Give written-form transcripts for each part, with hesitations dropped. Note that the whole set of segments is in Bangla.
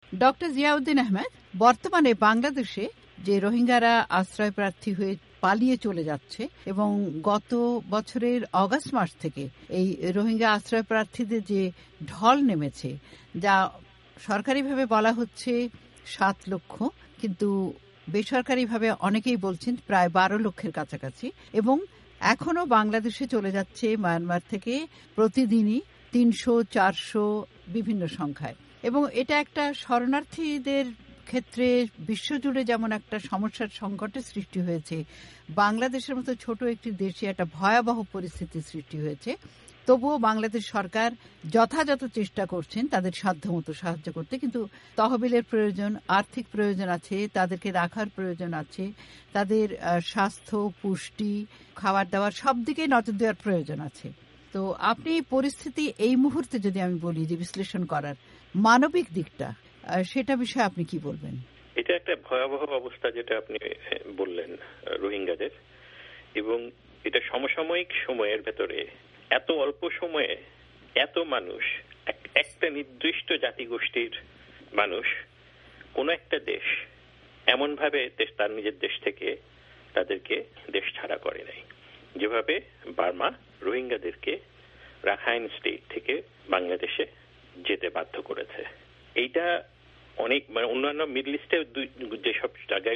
ডক্টর জিয়াউদ্দিন আহমেদ, বর্তমানে বাংলাদেশে যে রোহিঙ্গারা আশ্রয় প্রার্থী হয়ে পালিয়ে চলে যাচ্ছে এবং গত বছরের অগাস্ট মাস থেকে এই রোহিঙ্গা আশ্রয় প্রার্থীদের যে ঢল নেমেছে, যা সরকারিভাবে বলা হচ্ছে 7 লক্ষ, কিন্তু বেসরকারিভাবে অনেকেই বলছেন প্রায় 12 লক্ষের কাছাকাছি, এবং এখনো বাংলাদেশে চলে যাচ্ছে মায়ানমার থেকে প্রতিদিনই 300-400 বিভিন্ন সংখ্যায়। এবং এটা একটা শরণার্থীদের ক্ষেত্রে বিশ্বজুড়ে যেমন একটা সমস্যার সংকটের সৃষ্টি হয়েছে, বাংলাদেশের মতো ছোট একটি দেশে একটা ভয়াবহ পরিস্থিতির সৃষ্টি হয়েছে। তবুও বাংলাদেশ সরকার যথাযথ চেষ্টা করছেন তাদের সাধ্যমতো সাহায্য করতে, কিন্তু তহবিলের প্রয়োজন, আর্থিক প্রয়োজন আছে, তাদেরকে রাখার প্রয়োজন আছে, তাদের স্বাস্থ্য, পুষ্টি, খাবার দাবার সব দিকে নজর দেওয়ার প্রয়োজন আছে। তো আপনি পরিস্থিতি এই মুহূর্তে যদি আমি বলি যে বিশ্লেষণ করার মানবিক দিকটা, সেটা বিষয়ে আপনি কি বলবেন? এটা একটা ভয়াবহ অবস্থা যেটা আপনি বললেন রোহিঙ্গাদের, এবং এটা সমসাময়িক সময়ের ভেতরে এত অল্প সময়ে এত মানুষ, একটা নির্দিষ্ট জাতিগোষ্ঠীর মানুষ, কোন একটা দেশ এমন ভাবে তার নিজের দেশ থেকে তাদেরকে দেশ ছাড়া করে নাই, যেভাবে বার্মা রোহিঙ্গাদেরকে রাখাইন স্টেট থেকে বাংলাদেশে যেতে বাধ্য করেছে। এইটা অনেক, মানে অন্যান্য মিডল ইস্টে যেসব জায়গায়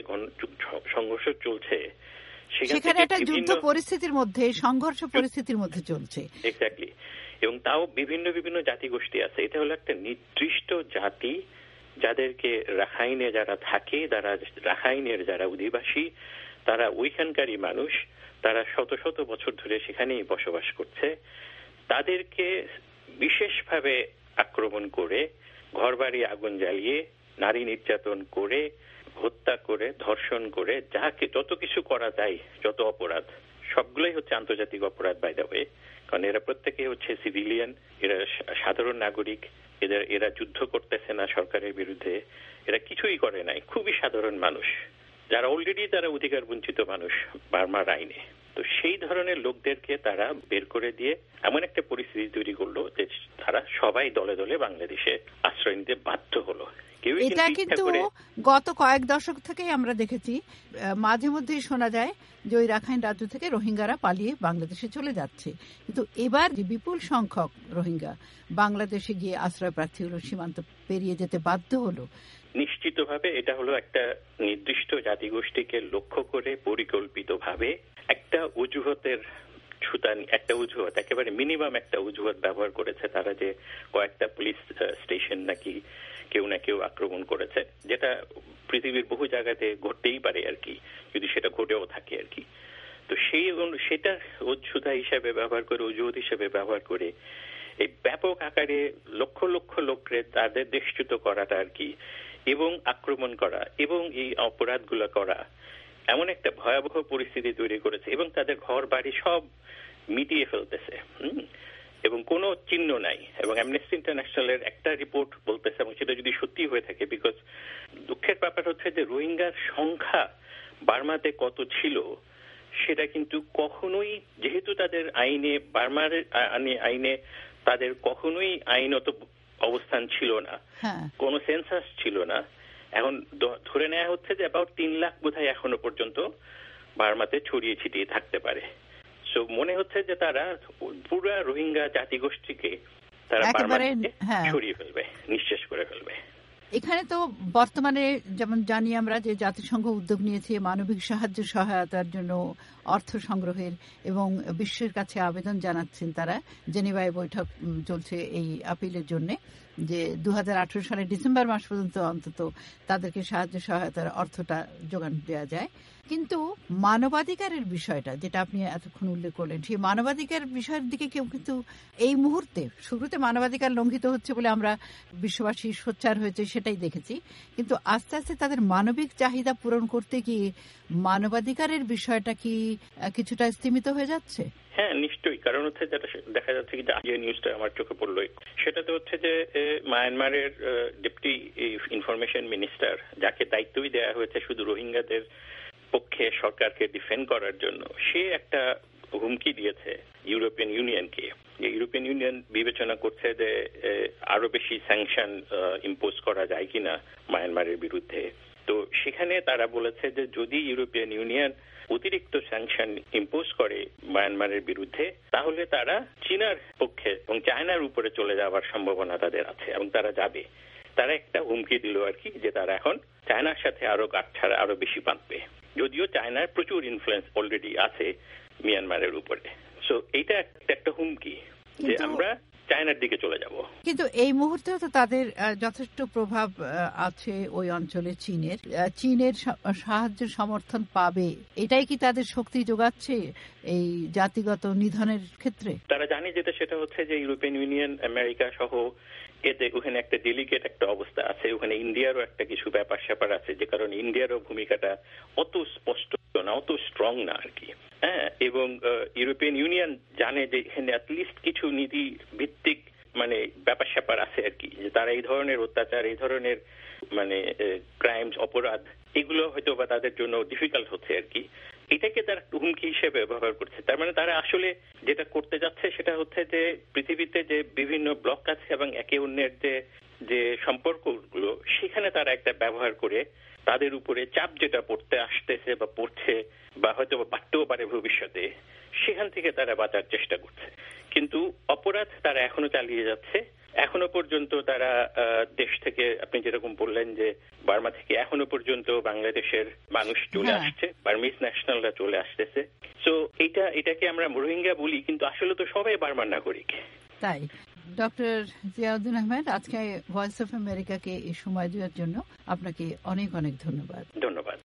সংঘর্ষ চলছে সেখানে একটা যুদ্ধ পরিস্থিতির মধ্যে, সংঘর্ষ পরিস্থিতির মধ্যে চলছে। এক্স্যাক্টলি। এবং তাও বিভিন্ন বিভিন্ন জাতিগোষ্ঠী আছে। এটা হলো একটা নির্দিষ্ট জাতি, যাদেরকে রাখাইনে যারা থাকে, তারা রাখাইনের যারা অধিবাসী, তারা ওইখানকারই মানুষ, তারা শত শত বছর ধরে সেখানেই বসবাস করছে। তাদেরকে বিশেষভাবে আক্রমণ করে, ঘরবাড়ি আগুন জ্বালিয়ে, নারী নির্যাতন করে, হত্যা করে, ধর্ষণ করে, যাকে যত কিছু করা যায়, যত অপরাধ, সবগুলোই হচ্ছে আন্তর্জাতিক অপরাধ বাই দ্য ওয়ে। কারণ এরা প্রত্যেকেই হচ্ছে সিভিলিয়ান, এরা সাধারণ নাগরিক, এরা যুদ্ধ করতেছে না সরকারের বিরুদ্ধে, এরা কিছুই করে নাই, খুবই সাধারণ মানুষ, যারা অলরেডি তারা অধিকার বঞ্চিত মানুষ বার্মার আইনে। তো সেই ধরনের লোকদেরকে তারা বের করে দিয়ে এমন একটা পরিস্থিতি তৈরি করলো যে তারা সবাই দলে দলে বাংলাদেশে আশ্রয় নিতে বাধ্য হলো। এটা কিন্তু গত কয়েক দশক থেকেই আমরা দেখেছি, মাঝে মধ্যেই শোনা যায় যে ওই রাখাইন রাজ্য থেকে রোহিঙ্গারা পালিয়ে বাংলাদেশে চলে যাচ্ছে, কিন্তু এবার যে বিপুল সংখ্যক রোহিঙ্গা বাংলাদেশে গিয়ে আশ্রয় প্রার্থী হলো, সীমান্ত পেরিয়ে যেতে বাধ্য হলো, নিশ্চিতভাবে এটা হলো একটা নির্দিষ্ট জাতিগোষ্ঠীকে লক্ষ্য করে পরিকল্পিতভাবে একটা অজুহাতের ছুতানি, একটা অজুহাত, একেবারে মিনিমাম একটা অজুহাত ব্যবহার করেছে তারা, যে কয়েকটা পুলিশ স্টেশন নাকি কেউ না কেউ আক্রমণ করেছে, যেটা পৃথিবীর বহু জায়গাতে ঘটতেই পারে আর কি, যদি সেটা ঘটেও থাকে আর কি। তো সেটা অজুহাত হিসেবে ব্যবহার করে, অজুহাত হিসেবে ব্যবহার করে এই ব্যাপক আকারে লক্ষ লক্ষ লোককে তাদের দেশচ্যুত করাটা আর কি, এবং আক্রমণ করা এবং এই অপরাধগুলো করা এমন একটা ভয়াবহ পরিস্থিতি তৈরি করেছে, এবং তাদের ঘর বাড়ি সব মিটিয়ে ফেলতেছে, এবং কোনো চিহ্ন নাই। এবং অ্যামনেস্টি ইন্টারন্যাশনালের একটা রিপোর্ট বলতেছে, এবং সেটা যদি সত্যি হয়ে থাকে, বিকজ দুঃখের ব্যাপার হচ্ছে যে রোহিঙ্গার সংখ্যা বার্মাতে কত ছিল সেটা কিন্তু কখনোই, যেহেতু তাদের আইনে, বার্মার আইনে তাদের কখনোই আইনত অবস্থান ছিল না, কোনো সেন্সাস ছিল না। এখন ধরে নেওয়া হচ্ছে যে অ্যাবাউট 3 লাখ বোধহয় এখনো পর্যন্ত বার্মাতে ছড়িয়ে ছিটিয়ে থাকতে পারে। সো মনে হচ্ছে যে তারা পুরো রোহিঙ্গা জাতিগোষ্ঠীকে তারা বার্মাতে ছড়িয়ে ফেলবে, নিঃশেষ করে ফেলবে। এখানে তো বর্তমানে যেমন জানি আমরা যে জাতিসংঘ উদ্যোগ নিয়েছে মানবিক সাহায্য সহায়তার জন্য অর্থ সংগ্রহের, এবং বিশ্বের কাছে আবেদন জানাচ্ছেন তারা। জেনেভায় বৈঠক চলছে এই আপিলের জন্য, যে 2018 সালের ডিসেম্বর মাস পর্যন্ত অন্তত তাদেরকে সাহায্য সহায়তার অর্থটা যোগান দেওয়া যায়। কিন্তু মানবাধিকারের বিষয়টা যেটা আপনি এতক্ষণ উল্লেখ করলেন, সেই মানবাধিকার বিষয়ের দিকে কেউ কিন্তু এই মুহূর্তে, শুরুতে মানবাধিকার লঙ্ঘিত হচ্ছে বলে আমরা বিশ্ববাসী সোচ্চার হয়েছে সেটাই দেখেছি, কিন্তু আস্তে আস্তে তাদের মানবিক চাহিদা পূরণ করতে গিয়ে মানবাধিকারের বিষয়টা কি কিছুটা স্তীমিত হয়ে যাচ্ছে? হ্যাঁ, নিশ্চয়ই। কারণ হচ্ছে যেটা দেখা যাচ্ছে যে যে নিউজটা আমার চোখে পড়লো, সেটাতে হচ্ছে যে মায়ানমারের ডেপুটি ইনফরমেশন মিনিস্টার, যাকে দায়িত্বই দেওয়া হয়েছে শুধু রোহিঙ্গাদের পক্ষে সরকারকে ডিফেন্ড করার জন্য, সে একটা হুমকি দিয়েছে ইউরোপিয়ান ইউনিয়নকে যে ইউরোপিয়ান ইউনিয়ন বিবেচনা করছে যে আরো বেশি স্যাংশন ইম্পোজ করা যায় কিনা মায়ানমারের বিরুদ্ধে। তো সেখানে তারা বলেছে যে যদি ইউরোপিয়ান ইউনিয়ন অতিরিক্ত স্যাংশন ইম্পোজ করে মায়ানমারের বিরুদ্ধে, তাহলে তারা চীনার পক্ষে এবং চায়নার উপরে চলে যাওয়ার সম্ভাবনা তাদের আছে এবং তারা যাবে। তারা একটা হুমকি দিল আর কি, যে তারা এখন চায়নার সাথে আরো গাঁটছাড়া আরো বেশি বাঁধবে, যদিও চায়নার প্রচুর ইনফ্লুয়েন্স অলরেডি আছে মিয়ানমারের উপরে। সো এইটা একটা হুমকি যে আমরা চায়নার দিকে চলে যাব। কিন্তু এই মুহূর্তেও তো তাদের যথেষ্ট প্রভাব আছে ওই অঞ্চলে চীনের সাহায্য সমর্থন পাবে, এটাই কি তাদের শক্তি যোগাচ্ছে এই জাতিগত নিধনের ক্ষেত্রে? তারা জানে যেটা, সেটা হচ্ছে যে ইউরোপিয়ান ইউনিয়ন, আমেরিকা সহ এতে ওখানে একটা ডেলিগেট একটা অবস্থা আছে, ওখানে ইন্ডিয়ারও একটা কিছু ব্যাপার স্যাপার আছে, যে কারণে ইন্ডিয়ারও ভূমিকাটা অত স্পষ্ট না, অত স্ট্রং না আর কি। হ্যাঁ, এবং ইউরোপিয়ান ইউনিয়ন জানে যে এখানে অ্যাটলিস্ট কিছু নীতি ভিত্তিক মানে ব্যাপার স্যাপার আছে আর কি, যে তারা এই ধরনের অত্যাচার, এই ধরনের মানে ক্রাইমস, অপরাধ, এগুলো হয়তো বা তাদের জন্য ডিফিকাল্ট হচ্ছে আর কি। এটাকে তারা হুমকি হিসেবে ব্যবহার করছে। তার মানে তারা আসলে যেটা করতে যাচ্ছে সেটা হচ্ছে যে পৃথিবীতে যে বিভিন্ন ব্লক আছে এবং একে অন্যের যে সম্পর্কগুলো, সেখানে তারা একটা ব্যবহার করে তাদের উপরে চাপ যেটা পড়তে আসতেছে বা পড়ছে বা হয়তো বাড়তেও পারে ভবিষ্যতে, সেখান থেকে তারা বাঁচার চেষ্টা করছে। কিন্তু অপরাধ তারা এখনো চালিয়ে যাচ্ছে। এখনো পর্যন্ত তারা দেশ থেকে, আপনি যেরকম বললেন যে বার্মা থেকে এখনো পর্যন্ত বাংলাদেশের মানুষ চলে আসছে, বার্মিজ ন্যাশনালরা চলে আসতেছে। সো এটাকে আমরা রোহিঙ্গা বলি, কিন্তু আসলে তো সবাই বার্মার নাগরিক। তাই ডক্টর জিয়াউদ্দিন আহমেদ, আজকে ভয়েস অফ আমেরিকাকে এই সময় দেওয়ার জন্য আপনাকে অনেক অনেক ধন্যবাদ। ধন্যবাদ।